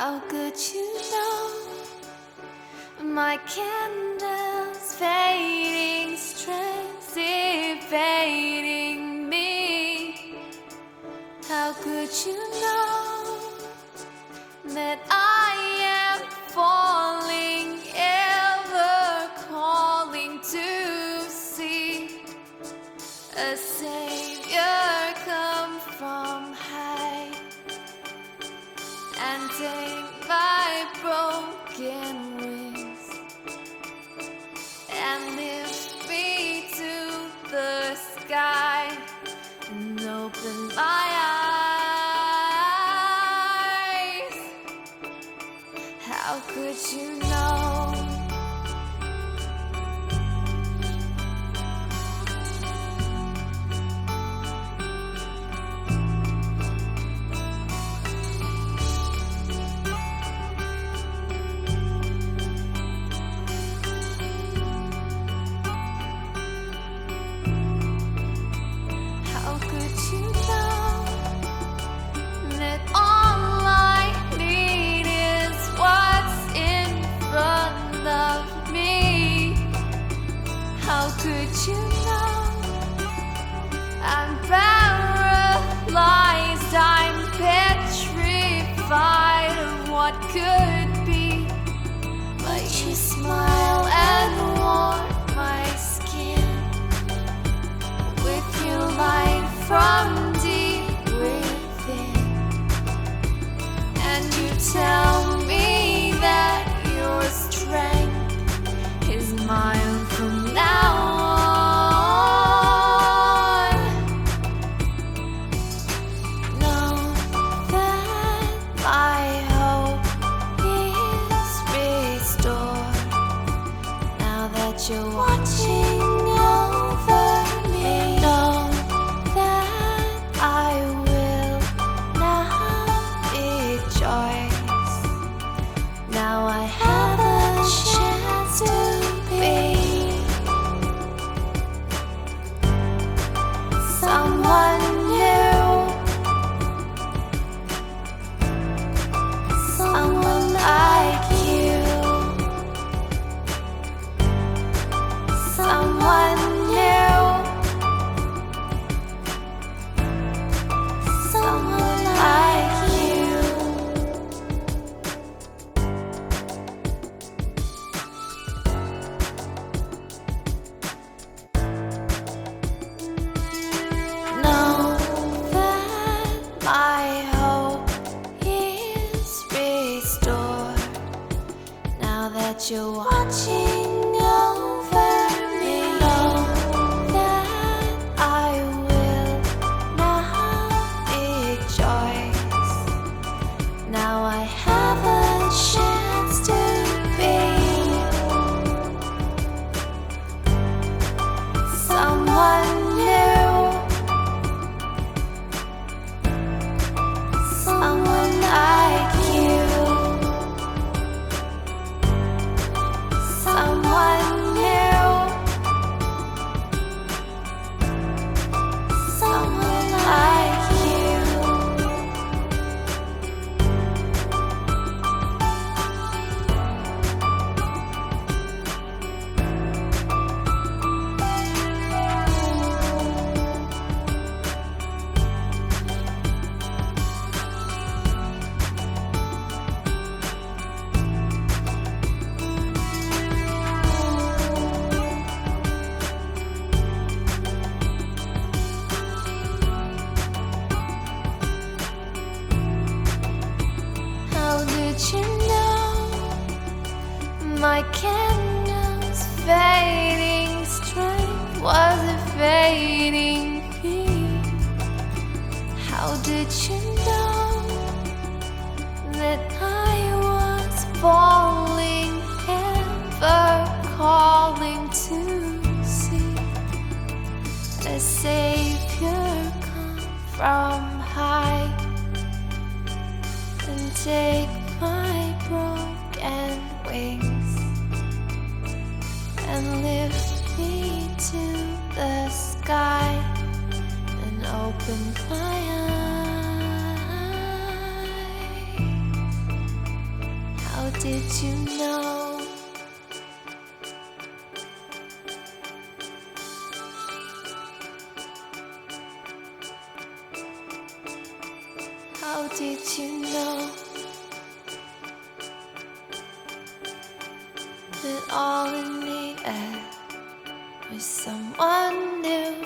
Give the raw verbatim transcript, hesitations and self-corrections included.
How could you know my candle's fading, strength evading me? How could you know that I am falling, ever calling to see a savior come from high and take my broken wings and lift me to the sky and open my eyes? How could you know? How could you know that all I need is what's in front of me? How could you know I'm paralyzed, I'm petrified of what could be? But you smile and warm my skin with your light from deep within, and you tell me that your strength is mine from now on. Know that my hope is restored now that you're watching over me. Know that I will now rejoice. Now I have a chance to be someone new, someone like you, someone new, someone like you. Know that my hope is restored now that you're watching over me. Know that I will now rejoice. Now I have a chance to be someone new, someone like you, someone new, someone like you. How did you know my candle's fading strength was evading me? How did you know that I was falling, ever calling to see a savior come from high and take my broken wings and lift me to the sky and open my eyes? did you know? How did you know that all in the air was someone new?